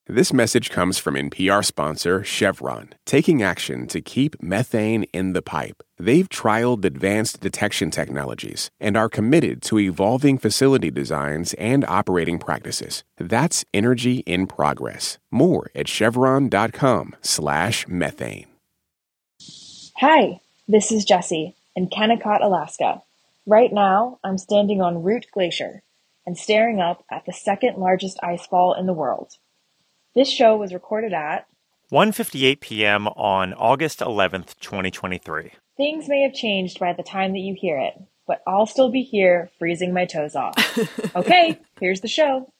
This message comes from NPR sponsor Chevron, taking action to keep methane in the pipe. They've trialed advanced detection technologies and are committed to evolving facility designs and operating practices. That's energy in progress. More at chevron.com/methane. Hi, this is Jessie in Kennecott, Alaska. Right now, I'm standing on Root Glacier and staring up at the second largest ice fall in the world. This show was recorded at 1:58 p.m. on August 11th, 2023. Things may have changed by the time that you hear it, but I'll still be here freezing my toes off. Okay, here's the show.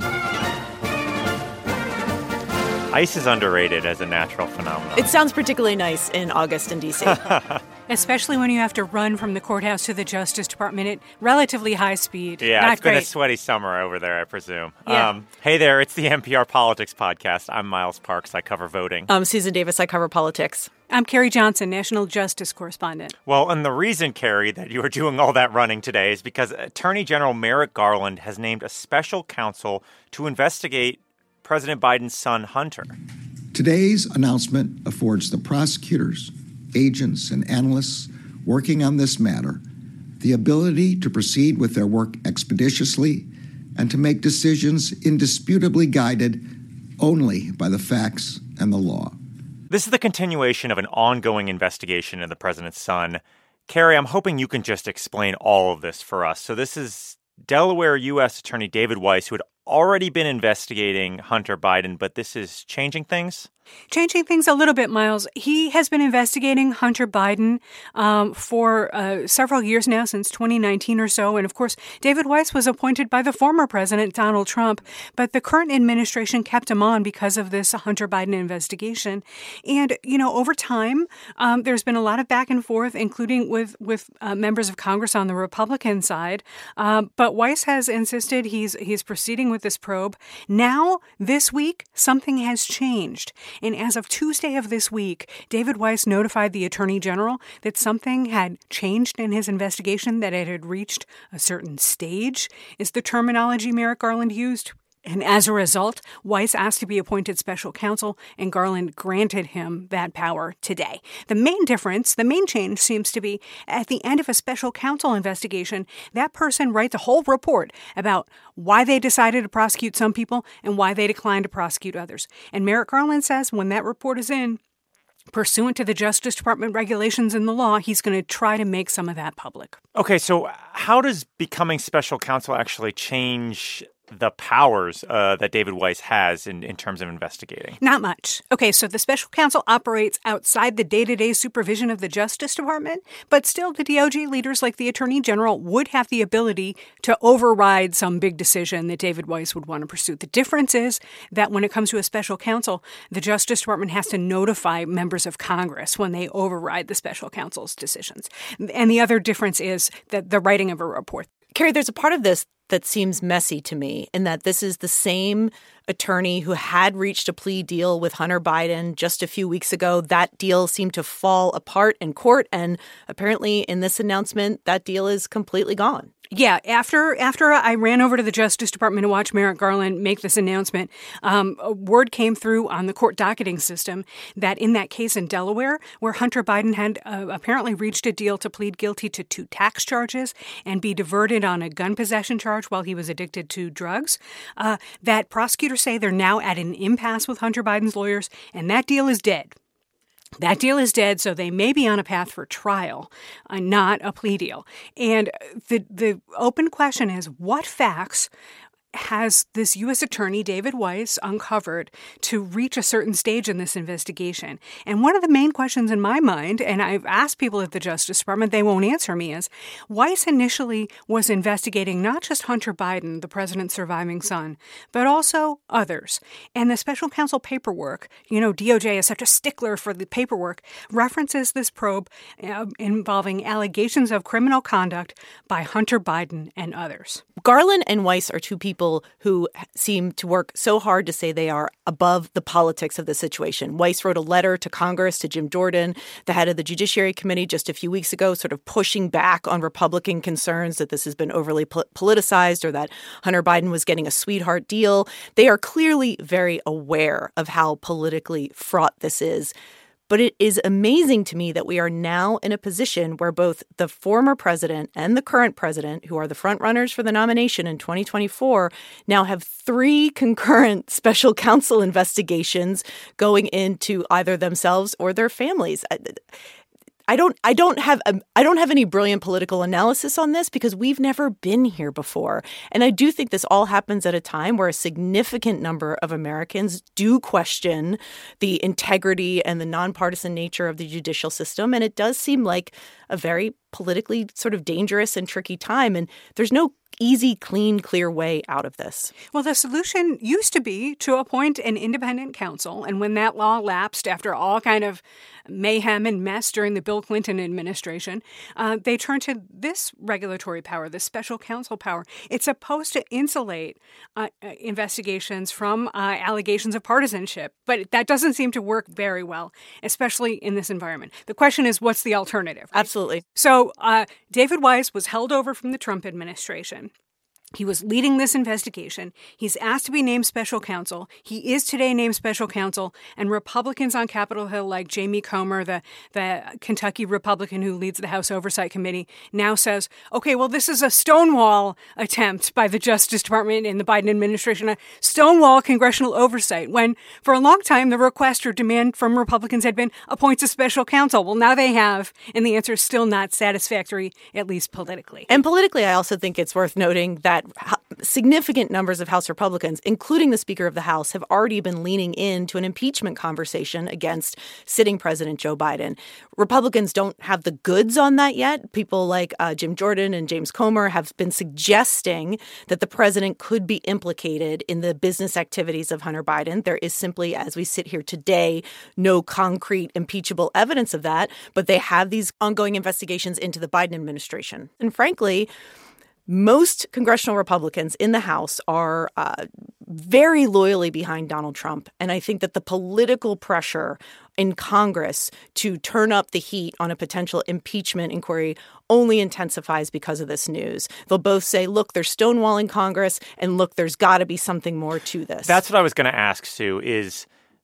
Ice is underrated as a natural phenomenon. It sounds particularly nice in August in D.C. Especially when you have to run from the courthouse to the Justice Department at relatively high speed. Yeah, Not it's been great. a sweaty summer over there, I presume. Yeah. Hey there, it's the NPR Politics Podcast. I'm Miles Parks. I cover voting. I'm Susan Davis. I cover politics. I'm Carrie Johnson, National Justice Correspondent. Well, and the reason, Carrie, that you are doing all that running today is because Attorney General Merrick Garland has named a special counsel to investigate President Biden's son, Hunter. Today's announcement affords the prosecutors, agents, and analysts working on this matter the ability to proceed with their work expeditiously and to make decisions indisputably guided only by the facts and the law. This is the continuation of an ongoing investigation into the president's son. Carrie, I'm hoping you can just explain all of this for us. So this is Delaware U.S. Attorney David Weiss, who had already been investigating Hunter Biden, but this is changing things? Changing things a little bit, Miles. He has been investigating Hunter Biden for several years now, since 2019 or so. And of course, David Weiss was appointed by the former president, Donald Trump. But the current administration kept him on because of this Hunter Biden investigation. And, you know, over time, there's been a lot of back and forth, including with members of Congress on the Republican side. But Weiss has insisted he's proceeding with this probe. Now, this week, something has changed. And as of Tuesday of this week, David Weiss notified the Attorney General that something had changed in his investigation, that it had reached a certain stage, is the terminology Merrick Garland used. And as a result, Weiss asked to be appointed special counsel, and Garland granted him that power today. The main difference, the main change seems to be at the end of a special counsel investigation, that person writes a whole report about why they decided to prosecute some people and why they declined to prosecute others. And Merrick Garland says when that report is in, pursuant to the Justice Department regulations and the law, he's going to try to make some of that public. Okay, so how does becoming special counsel actually change the powers that David Weiss has in terms of investigating? Not much. Okay, so the special counsel operates outside the day-to-day supervision of the Justice Department, but still the DOJ leaders like the Attorney General would have the ability to override some big decision that David Weiss would want to pursue. The difference is that when it comes to a special counsel, the Justice Department has to notify members of Congress when they override the special counsel's decisions. And the other difference is that the writing of a report. Carrie, there's a part of this that seems messy to me, in that this is the same attorney who had reached a plea deal with Hunter Biden just a few weeks ago. That deal seemed to fall apart in court, and apparently in this announcement, that deal is completely gone. Yeah, after I ran over to the Justice Department to watch Merrick Garland make this announcement, a word came through on the court docketing system that in that case in Delaware, where Hunter Biden had apparently reached a deal to plead guilty to 2 tax charges and be diverted on a gun possession charge while he was addicted to drugs, that prosecutors say they're now at an impasse with Hunter Biden's lawyers, and that deal is dead. That deal is dead, so they may be on a path for trial, not a plea deal. And the open question is, what facts has this U.S. Attorney, David Weiss, uncovered to reach a certain stage in this investigation? And one of the main questions in my mind, and I've asked people at the Justice Department, they won't answer me, is Weiss initially was investigating not just Hunter Biden, the president's surviving son, but also others. And the special counsel paperwork, you know, DOJ is such a stickler for the paperwork, references this probe involving allegations of criminal conduct by Hunter Biden and others. Garland and Weiss are two people people who seem to work so hard to say they are above the politics of the situation. Weiss wrote a letter to Congress, to Jim Jordan, the head of the Judiciary Committee, just a few weeks ago, sort of pushing back on Republican concerns that this has been overly politicized or that Hunter Biden was getting a sweetheart deal. They are clearly very aware of how politically fraught this is. But it is amazing to me that we are now in a position where both the former president and the current president, who are the frontrunners for the nomination in 2024, now have 3 concurrent special counsel investigations going into either themselves or their families. I don't have any brilliant political analysis on this because we've never been here before. And I do think this all happens at a time where a significant number of Americans do question the integrity and the nonpartisan nature of the judicial system. And it does seem like a very politically sort of dangerous and tricky time. And there's no easy, clean, clear way out of this. Well, the solution used to be to appoint an independent counsel. And when that law lapsed after all kind of mayhem and mess during the Bill Clinton administration, they turned to this regulatory power, this special counsel power. It's supposed to insulate investigations from allegations of partisanship. But that doesn't seem to work very well, especially in this environment. The question is, what's the alternative? Right? Absolutely. So David Weiss was held over from the Trump administration. He was leading this investigation. He's asked to be named special counsel. He is today named special counsel. And Republicans on Capitol Hill, like Jamie Comer, the Kentucky Republican who leads the House Oversight Committee, now says, okay, well, this is a Stonewall attempt by the Justice Department and the Biden administration, a Stonewall congressional oversight, when for a long time the request or demand from Republicans had been appoint a special counsel. Well, now they have, and the answer is still not satisfactory, at least politically. And politically, I also think it's worth noting that significant numbers of House Republicans, including the Speaker of the House, have already been leaning into an impeachment conversation against sitting President Joe Biden. Republicans don't have the goods on that yet. People like Jim Jordan and James Comer have been suggesting that the president could be implicated in the business activities of Hunter Biden. There is simply, as we sit here today, no concrete impeachable evidence of that, but they have these ongoing investigations into the Biden administration. And frankly, most congressional Republicans in the House are very loyally behind Donald Trump. And I think that the political pressure in Congress to turn up the heat on a potential impeachment inquiry only intensifies because of this news. They'll both say, look, there's stonewalling Congress, and look, there's got to be something more to this. That's what I was going to ask, Sue, is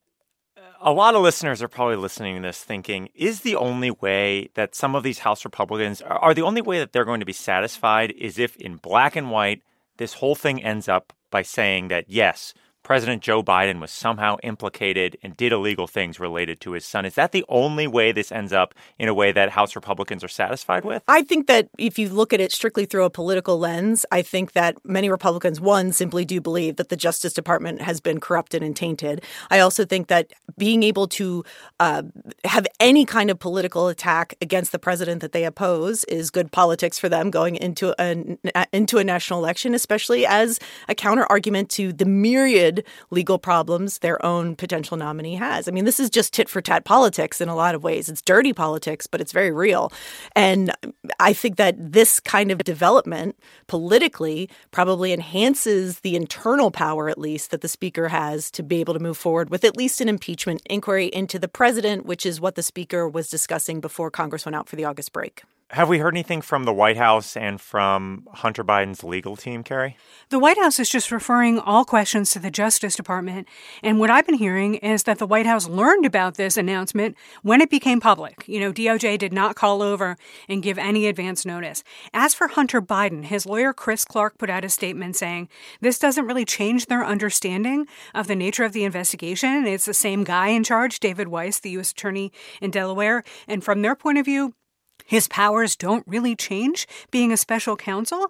a lot of listeners are probably listening to this thinking, is the only way that some of these House Republicans are the only way that they're going to be satisfied is if in black and white, this whole thing ends up by saying that, yes, President Joe Biden was somehow implicated and did illegal things related to his son. Is that the only way this ends up in a way that House Republicans are satisfied with? I think that if you look at it strictly through a political lens, I think that many Republicans, one, simply do believe that the Justice Department has been corrupted and tainted. I also think that being able to have any kind of political attack against the president that they oppose is good politics for them going into a national election, especially as a counter argument to the myriad legal problems their own potential nominee has. I mean, this is just tit-for-tat politics in a lot of ways. It's dirty politics, but it's very real. And I think that this kind of development politically probably enhances the internal power, at least, that the Speaker has to be able to move forward with at least an impeachment inquiry into the president, which is what the Speaker was discussing before Congress went out for the August break. Have we heard anything from the White House and from Hunter Biden's legal team, Carrie? The White House is just referring all questions to the Justice Department. And what I've been hearing is that the White House learned about this announcement when it became public. You know, DOJ did not call over and give any advance notice. As for Hunter Biden, his lawyer Chris Clark put out a statement saying this doesn't really change their understanding of the nature of the investigation. It's the same guy in charge, David Weiss, the U.S. attorney in Delaware. And from their point of view, his powers don't really change being a special counsel.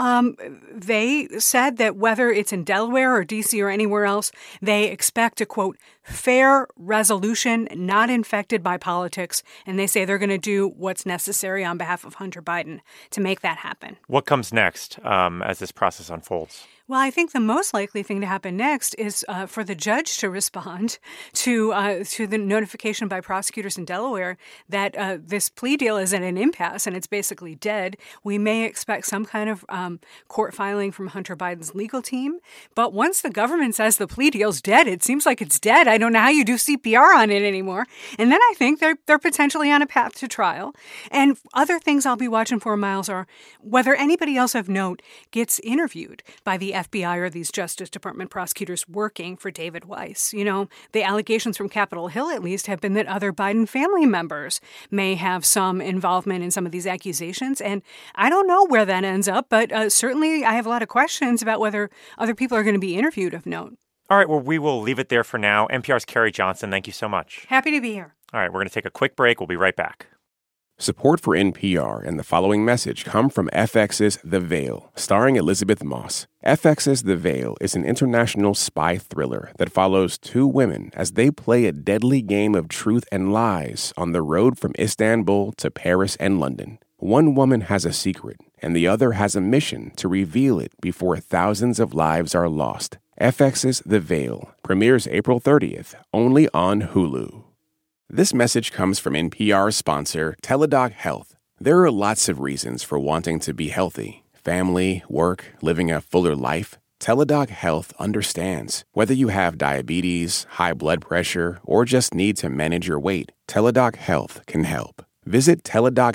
They said that whether it's in Delaware or D.C. or anywhere else, they expect a, quote, fair resolution not infected by politics. And they say they're going to do what's necessary on behalf of Hunter Biden to make that happen. What comes next as this process unfolds? Well, I think the most likely thing to happen next is for the judge to respond to the notification by prosecutors in Delaware that this plea deal is at an impasse and it's basically dead. We may expect some kind of court filing from Hunter Biden's legal team. But once the government says the plea deal's dead, it seems like it's dead. I don't know how you do CPR on it anymore. And then I think they're potentially on a path to trial. And other things I'll be watching for, Miles, are whether anybody else of note gets interviewed by the FBI or these Justice Department prosecutors working for David Weiss. You know, the allegations from Capitol Hill, at least, have been that other Biden family members may have some involvement in some of these accusations. And I don't know where that ends up, but certainly I have a lot of questions about whether other people are going to be interviewed of note. All right, well, we will leave it there for now. NPR's Carrie Johnson, thank you so much. Happy to be here. All right, we're going to take a quick break. We'll be right back. Support for NPR and the following message come from FX's The Veil, starring Elizabeth Moss. FX's The Veil is an international spy thriller that follows two women as they play a deadly game of truth and lies on the road from Istanbul to Paris and London. One woman has a secret, and the other has a mission to reveal it before thousands of lives are lost. FX's The Veil premieres April 30th, only on Hulu. This message comes from NPR sponsor Teladoc Health. There are lots of reasons for wanting to be healthy. Family, work, living a fuller life. Teladoc Health understands. Whether you have diabetes, high blood pressure, or just need to manage your weight, Teladoc Health can help. Visit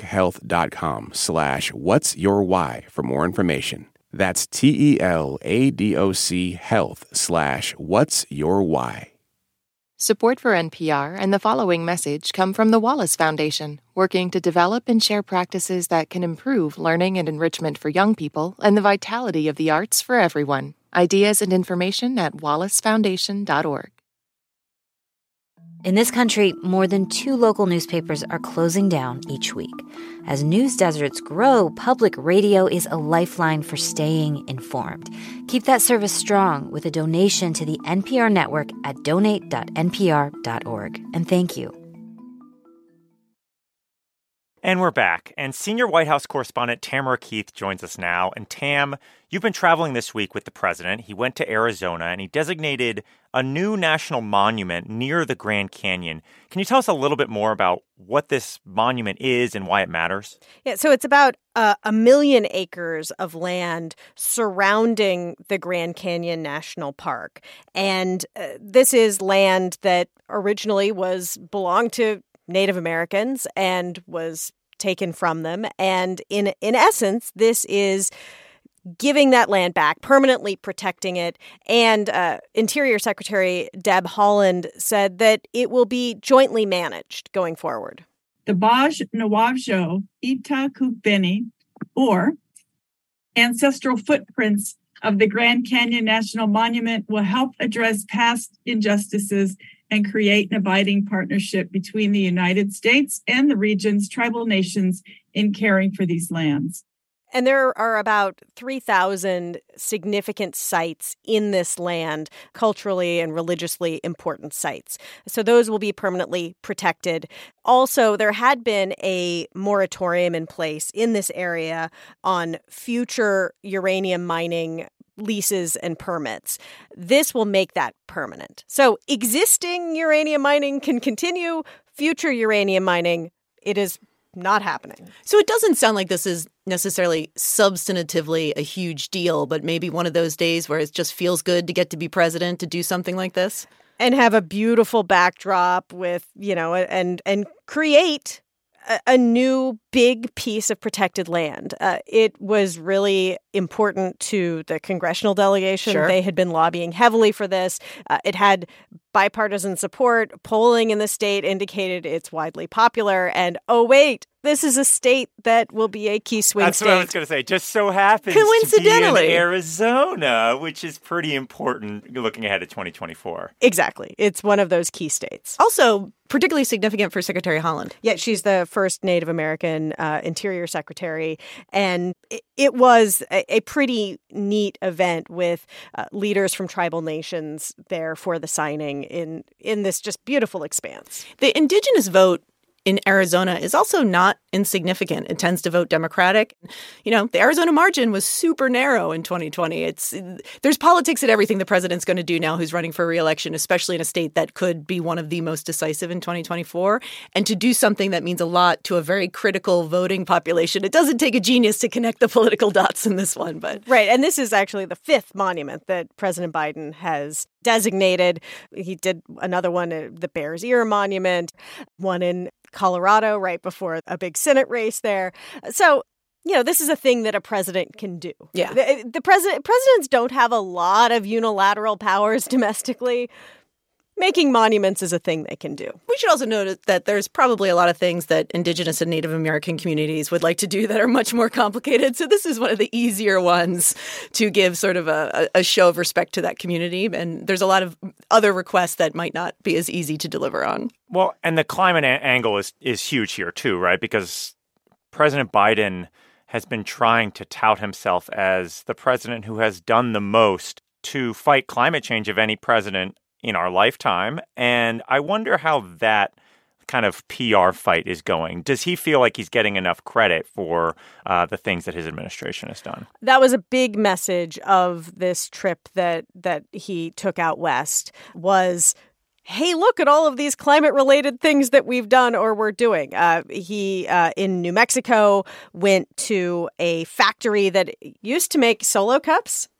teladochealth.com/what's your why for more information. That's TELADOC health/what's your why. Support for NPR and the following message come from the Wallace Foundation, working to develop and share practices that can improve learning and enrichment for young people and the vitality of the arts for everyone. Ideas and information at wallacefoundation.org. In this country, more than 2 local newspapers are closing down each week. As news deserts grow, public radio is a lifeline for staying informed. Keep that service strong with a donation to the NPR network at donate.npr.org. And thank you. And we're back. And senior White House correspondent Tamara Keith joins us now. And Tam, you've been traveling this week with the president. He went to Arizona and he designated a new national monument near the Grand Canyon. Can you tell us a little bit more about what this monument is and why it matters? Yeah, so it's about 1 million acres of land surrounding the Grand Canyon National Park. And this is land that originally belonged to Native Americans and was taken from them. And in essence, this is giving that land back, permanently protecting it. And Interior Secretary Deb Haaland said that it will be jointly managed going forward. The Baj Nawabjo Ita Kupeni, or ancestral footprints of the Grand Canyon National Monument, will help address past injustices and create an abiding partnership between the United States and the region's tribal nations in caring for these lands. And there are about 3,000 significant sites in this land, culturally and religiously important sites. So those will be permanently protected. Also, there had been a moratorium in place in this area on future uranium mining leases and permits. This will make that permanent. So existing uranium mining can continue. Future uranium mining, it is not happening. So it doesn't sound like this is necessarily substantively a huge deal, but maybe one of those days where it just feels good to get to be president to do something like this. And have a beautiful backdrop with, and create a new big piece of protected land. It was really important to the congressional delegation. Sure. They had been lobbying heavily for this. It had bipartisan support. Polling in the state indicated it's widely popular. And this is a state that will be a key swing That's state. That's what I was going to say. Just so happens Coincidentally. to be in Arizona, which is pretty important looking ahead to 2024. Exactly. It's one of those key states. Also, particularly significant for Secretary Haaland. Yeah, she's the first Native American Interior Secretary. And it was a pretty neat event with leaders from tribal nations there for the signing in this just beautiful expanse. The indigenous vote in Arizona is also not insignificant. It tends to vote Democratic. You know, the Arizona margin was super narrow in 2020. There's politics at everything the president's going to do now who's running for re-election, especially in a state that could be one of the most decisive in 2024. And to do something that means a lot to a very critical voting population, it doesn't take a genius to connect the political dots in this one. But right. And this is actually the fifth monument that President Biden has designated. He did another one, the Bears Ear Monument, one in Colorado right before a big Senate race there. So, you know, this is a thing that a president can do. Yeah. Presidents don't have a lot of unilateral powers domestically. Making monuments is a thing they can do. We should also note that there's probably a lot of things that Indigenous and Native American communities would like to do that are much more complicated. So this is one of the easier ones to give sort of a show of respect to that community. And there's a lot of other requests that might not be as easy to deliver on. Well, and the climate angle is huge here too, right? Because President Biden has been trying to tout himself as the president who has done the most to fight climate change of any president in our lifetime. And I wonder how that kind of PR fight is going. Does he feel like he's getting enough credit for the things that his administration has done? That was a big message of this trip that he took out west was, hey, look at all of these climate-related things that we've done or we're doing. He, in New Mexico, went to a factory that used to make Solo cups.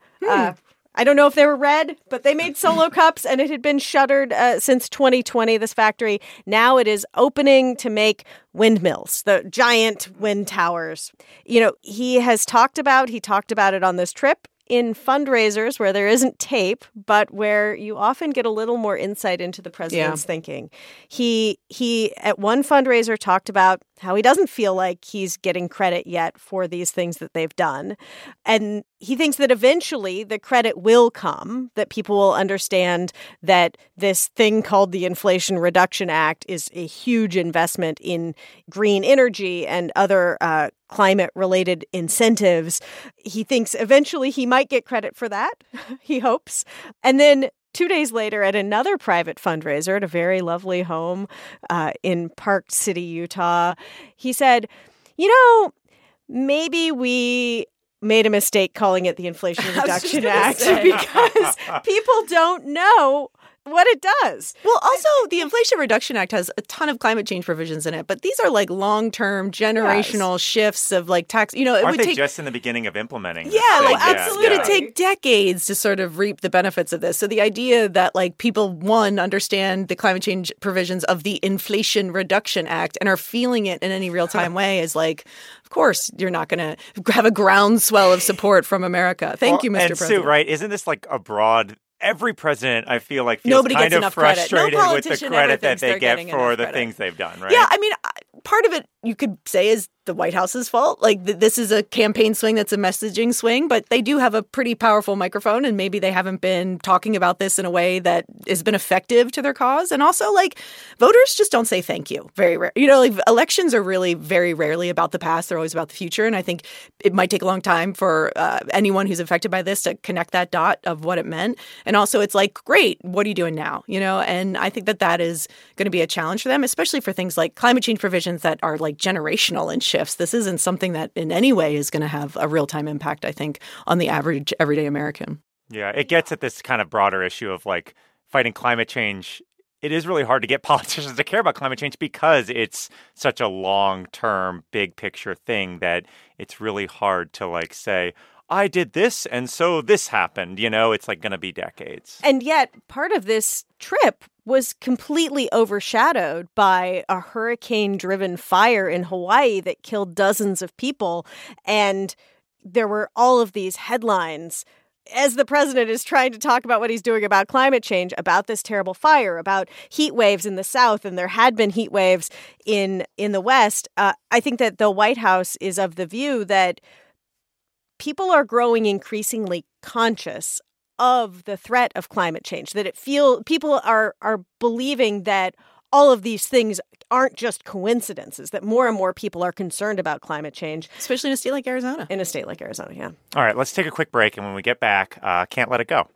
I don't know if they were red, but they made Solo cups, and it had been shuttered since 2020, this factory. Now it is opening to make windmills, the giant wind towers. You know, he talked about it on this trip in fundraisers where there isn't tape, but where you often get a little more insight into the president's thinking. He at one fundraiser talked about how he doesn't feel like he's getting credit yet for these things that they've done. And he thinks that eventually the credit will come, that people will understand that this thing called the Inflation Reduction Act is a huge investment in green energy and other climate-related incentives. He thinks eventually he might get credit for that, he hopes. And then 2 days later, at another private fundraiser at a very lovely home in Park City, Utah, he said, you know, maybe we made a mistake calling it the Inflation Reduction Act because people don't know what it does. Well, also, the Inflation Reduction Act has a ton of climate change provisions in it, but these are like long-term generational shifts of like tax. You know, it Aren't would they take just in the beginning of implementing this well, thing? absolutely. It's going to take decades to sort of reap the benefits of this. So the idea that like people, one, understand the climate change provisions of the Inflation Reduction Act and are feeling it in any real-time way is like, of course, you're not going to have a groundswell of support from America. Thank you, Mr. President. Sue, right? Isn't this like a broad... Every president, I feel like, feels kind of frustrated with the credit that they get for the things they've done, right? Yeah, I mean, part of it you could say is the White House's fault. Like, this is a campaign swing that's a messaging swing, but they do have a pretty powerful microphone, and maybe they haven't been talking about this in a way that has been effective to their cause. And also, like, voters just don't say thank you. Very rare. You know, like, elections are really very rarely about the past. They're always about the future. And I think it might take a long time for anyone who's affected by this to connect that dot of what it meant. And also, it's like, great, what are you doing now? You know, and I think that is going to be a challenge for them, especially for things like climate change provisions that are like generational in shifts. This isn't something that in any way is going to have a real-time impact, I think, on the average everyday American. Yeah, it gets at this kind of broader issue of like fighting climate change. It is really hard to get politicians to care about climate change because it's such a long-term, big picture thing that it's really hard to like say, I did this and so this happened. You know, it's like going to be decades. And yet part of this trip was completely overshadowed by a hurricane-driven fire in Hawaii that killed dozens of people. And there were all of these headlines as the president is trying to talk about what he's doing about climate change, about this terrible fire, about heat waves in the South, and there had been heat waves in the West. I think that the White House is of the view that people are growing increasingly conscious of the threat of climate change, that people are believing that all of these things aren't just coincidences, that more and more people are concerned about climate change. Especially in a state like Arizona. In a state like Arizona, yeah. All right, let's take a quick break, and when we get back, Can't Let It Go.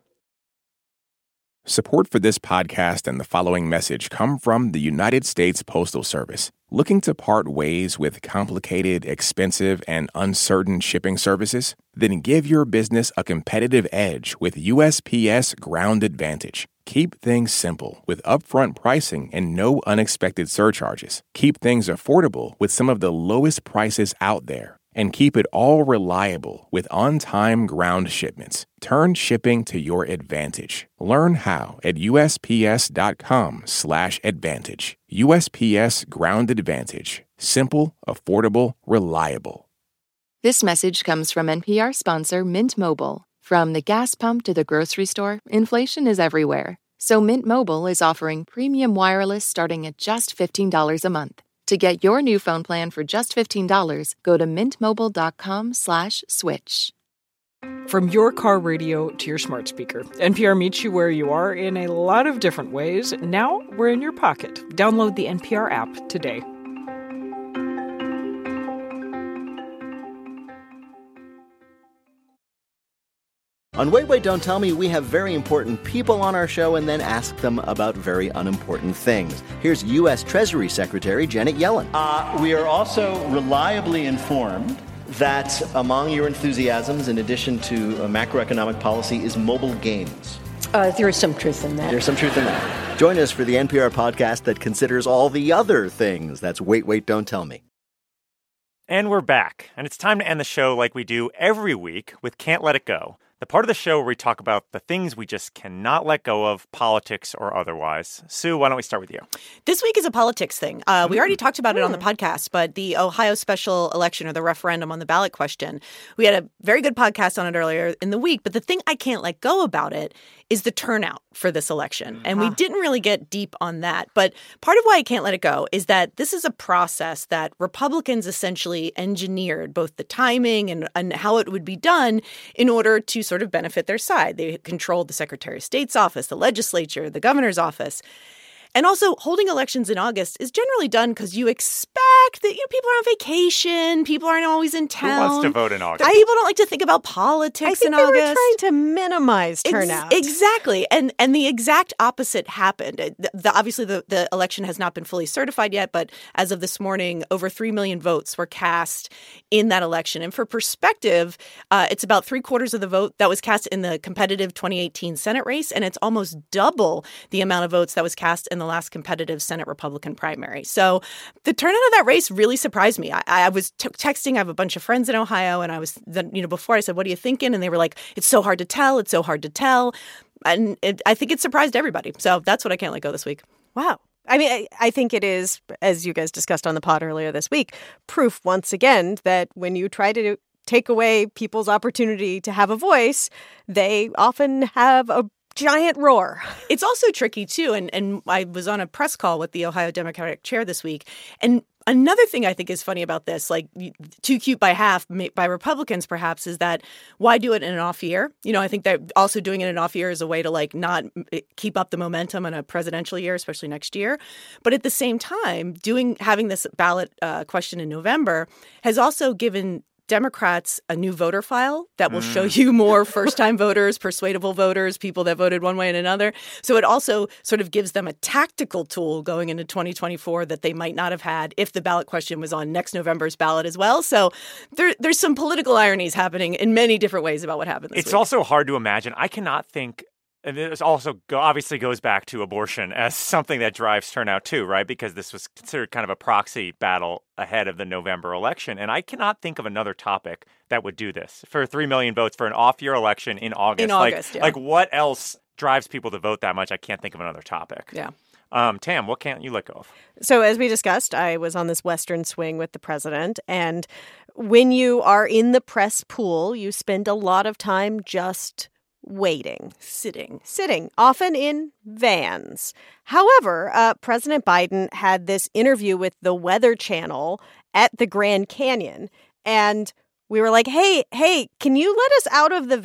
Support for this podcast and the following message come from the United States Postal Service. Looking to part ways with complicated, expensive, and uncertain shipping services? Then give your business a competitive edge with USPS Ground Advantage. Keep things simple with upfront pricing and no unexpected surcharges. Keep things affordable with some of the lowest prices out there. And keep it all reliable with on-time ground shipments. Turn shipping to your advantage. Learn how at USPS.com/advantage. USPS Ground Advantage. Simple, affordable, reliable. This message comes from NPR sponsor Mint Mobile. From the gas pump to the grocery store, inflation is everywhere. So Mint Mobile is offering premium wireless starting at just $15 a month. To get your new phone plan for just $15, go to mintmobile.com/switch. From your car radio to your smart speaker, NPR meets you where you are in a lot of different ways. Now we're in your pocket. Download the NPR app today. On Wait, Wait, Don't Tell Me, we have very important people on our show and then ask them about very unimportant things. Here's U.S. Treasury Secretary Janet Yellen. We are also reliably informed that among your enthusiasms, in addition to macroeconomic policy, is mobile games. There is some truth in that. There's some truth in that. Join us for the NPR podcast that considers all the other things. That's Wait, Wait, Don't Tell Me. And we're back. And it's time to end the show like we do every week with Can't Let It Go. The part of the show where we talk about the things we just cannot let go of, politics or otherwise. Sue, why don't we start with you? This week is a politics thing. We already talked about it on the podcast, but the Ohio special election or the referendum on the ballot question, we had a very good podcast on it earlier in the week. But the thing I can't let go about it is the turnout for this election. And we didn't really get deep on that. But part of why I can't let it go is that this is a process that Republicans essentially engineered, both the timing and how it would be done in order to sort of benefit their side. They controlled the Secretary of State's office, the legislature, the governor's office. And also, holding elections in August is generally done because you expect that people are on vacation, people aren't always in town. Who wants to vote in August? People don't like to think about politics in August. I think they were trying to minimize turnout. Exactly. And the exact opposite happened. Obviously, the election has not been fully certified yet, but as of this morning, over 3 million votes were cast in that election. And for perspective, it's about 3/4 of the vote that was cast in the competitive 2018 Senate race, and it's almost double the amount of votes that was cast in the last competitive Senate Republican primary. So the turnout of that race really surprised me. I was texting. I have a bunch of friends in Ohio, and I was before I said, "What are you thinking?" And they were like, "It's so hard to tell. It's so hard to tell." And I think it surprised everybody. So that's what I can't let go this week. Wow. I mean, I think it is, as you guys discussed on the pod earlier this week, proof once again that when you try to take away people's opportunity to have a voice, they often have a giant roar. It's also tricky, too. And I was on a press call with the Ohio Democratic chair this week. And another thing I think is funny about this, like too cute by half by Republicans, perhaps, is that why do it in an off year? I think that also doing it in an off year is a way to not keep up the momentum in a presidential year, especially next year. But at the same time, having this ballot question in November has also given Democrats a new voter file that will show you more first-time voters, persuadable voters, people that voted one way and another. So it also sort of gives them a tactical tool going into 2024 that they might not have had if the ballot question was on next November's ballot as well. So there's some political ironies happening in many different ways about what happened this week. It's also hard to imagine. I cannot think. And this also obviously goes back to abortion as something that drives turnout too, right? Because this was considered kind of a proxy battle ahead of the November election. And I cannot think of another topic that would do this. For 3 million votes for an off-year election in August. Like what else drives people to vote that much? I can't think of another topic. Yeah. Tam, what can't you let go of? So as we discussed, I was on this Western swing with the president. And when you are in the press pool, you spend a lot of time just waiting. Sitting, often in vans. However, President Biden had this interview with the Weather Channel at the Grand Canyon, and we were like, hey, can you let us out of the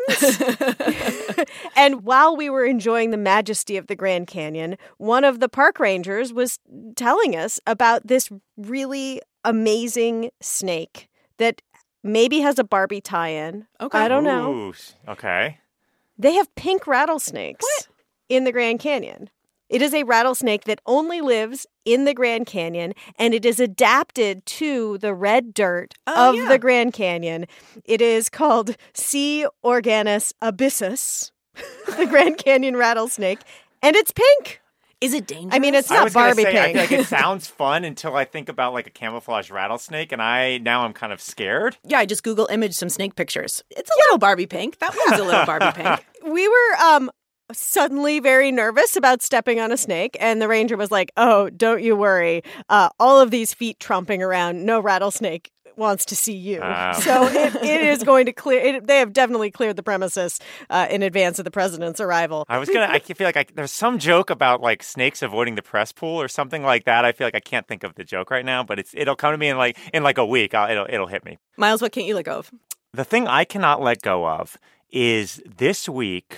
vans? And while we were enjoying the majesty of the Grand Canyon, one of the park rangers was telling us about this really amazing snake that maybe has a Barbie tie-in. Okay. I don't know. Ooh, okay. They have pink rattlesnakes in the Grand Canyon. It is a rattlesnake that only lives in the Grand Canyon, and it is adapted to the red dirt of the Grand Canyon. It is called C. organus abyssus, the Grand Canyon rattlesnake, and it's pink. Is it dangerous? I mean, it's not Barbie pink. I feel like it sounds fun until I think about like a camouflage rattlesnake, and I'm kind of scared. Yeah, I just Google image some snake pictures. It's a little Barbie pink. That one's a little Barbie pink. We were suddenly very nervous about stepping on a snake, and the ranger was like, "Oh, don't you worry. All of these feet tromping around, no rattlesnake wants to see you." So it is going to clear. They have definitely cleared the premises in advance of the president's arrival. I feel like there's some joke about like snakes avoiding the press pool or something like that. I feel like I can't think of the joke right now, but it'll come to me in like a week. It'll hit me. Miles, what can't you let go of? The thing I cannot let go of is this week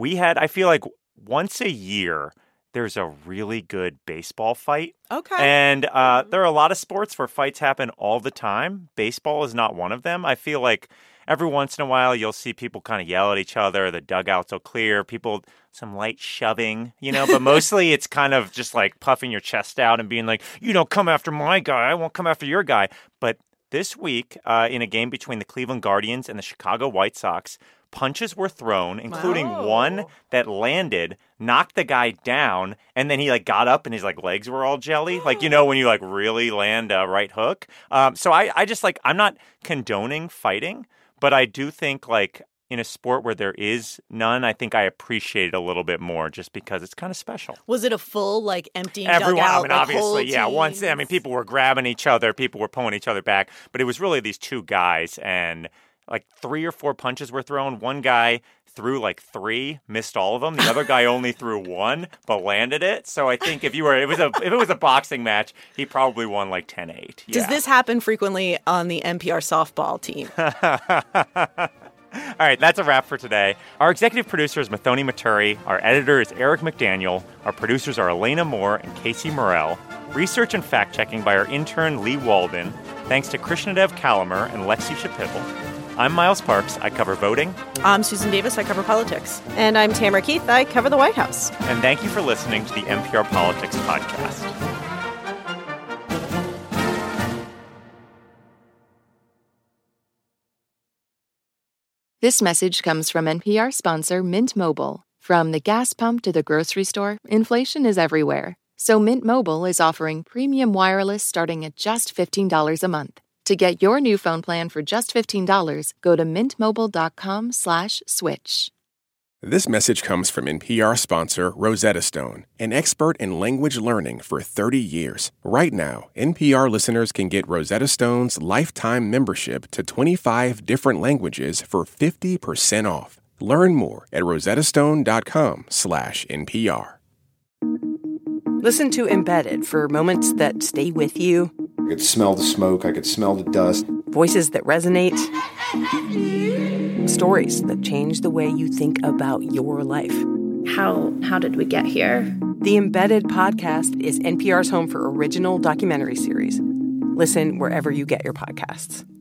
I feel like once a year, there's a really good baseball fight. Okay. And there are a lot of sports where fights happen all the time. Baseball is not one of them. I feel like every once in a while, you'll see people kind of yell at each other. The dugouts will clear. Some light shoving, but mostly it's kind of just like puffing your chest out and being like, come after my guy. I won't come after your guy. But this week, in a game between the Cleveland Guardians and the Chicago White Sox, punches were thrown, including one that landed, knocked the guy down, and then he got up and his legs were all jelly. When you really land a right hook. So I just I'm not condoning fighting, but I do think in a sport where there is none, I think I appreciate it a little bit more just because it's kind of special. Was it a full emptying Everyone, dugout? Obviously, yeah. Once, people were grabbing each other, people were pulling each other back, but it was really these two guys, and 3 or 4 punches were thrown. One guy threw 3, missed all of them. The other guy only threw 1, but landed it. So I think if it was a boxing match, he probably won 10-8. Yeah. Does this happen frequently on the NPR softball team? All right, that's a wrap for today. Our executive producer is Mathoni Maturi. Our editor is Eric McDaniel. Our producers are Elena Moore and Casey Morell. Research and fact-checking by our intern, Lee Walden. Thanks to Krishnadev Kalamer and Lexi Shapipple. I'm Miles Parks. I cover voting. I'm Susan Davis. I cover politics. And I'm Tamara Keith. I cover the White House. And thank you for listening to the NPR Politics Podcast. This message comes from NPR sponsor Mint Mobile. From the gas pump to the grocery store, inflation is everywhere. So Mint Mobile is offering premium wireless starting at just $15 a month. To get your new phone plan for just $15, go to mintmobile.com/switch. This message comes from NPR sponsor Rosetta Stone, an expert in language learning for 30 years. Right now, NPR listeners can get Rosetta Stone's lifetime membership to 25 different languages for 50% off. Learn more at rosettastone.com/NPR. Listen to Embedded for moments that stay with you. I could smell the smoke. I could smell the dust. Voices that resonate. Stories that change the way you think about your life. How did we get here? The Embedded podcast is NPR's home for original documentary series. Listen wherever you get your podcasts.